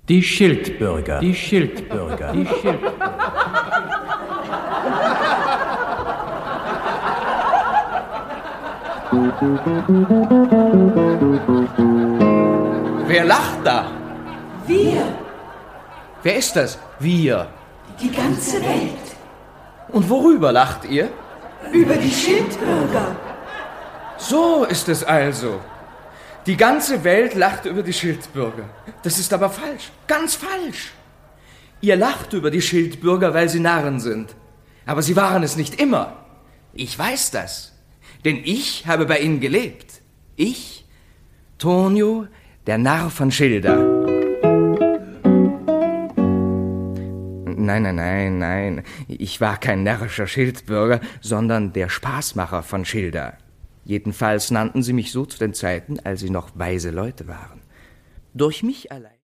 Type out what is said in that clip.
Die Schildbürger, die Schildbürger, die Schildbürger. Wer lacht da? Wir, Wer ist das? Wir. die ganze Welt, Und worüber lacht ihr? über die Schildbürger. So ist es also. Die ganze Welt lacht über die Schildbürger. Das ist aber falsch, ganz falsch. Ihr lacht über die Schildbürger, weil sie Narren sind. Aber sie waren es nicht immer. Ich weiß das, denn ich habe bei ihnen gelebt. Ich, Tonio, der Narr von Schilda. Nein. Ich war kein närrischer Schildbürger, sondern der Spaßmacher von Schilda. Jedenfalls nannten sie mich so zu den Zeiten, als sie noch weise Leute waren. Durch mich allein